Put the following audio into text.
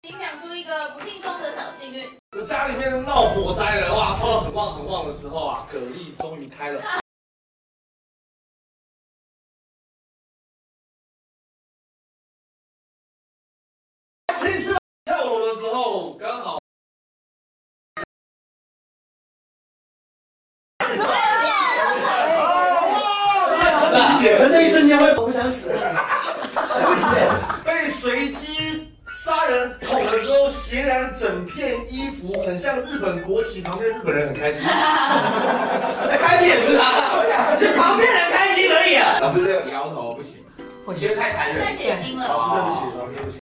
请讲出一个不幸中的小幸运。 就家里面闹火灾了，哇，烧得很旺很旺的时候啊，蛤蜊终于开了。其实跳楼的时候刚好。 那一瞬间会不想死。 被随机杀人捅了之后，显然整片衣服很像日本国旗，旁边日本人很开心。 开心也不是他，是旁边人开心而已啊。老师这个摇头不行，我觉得太残忍， 太血腥了。 老师对不起，老师对不起。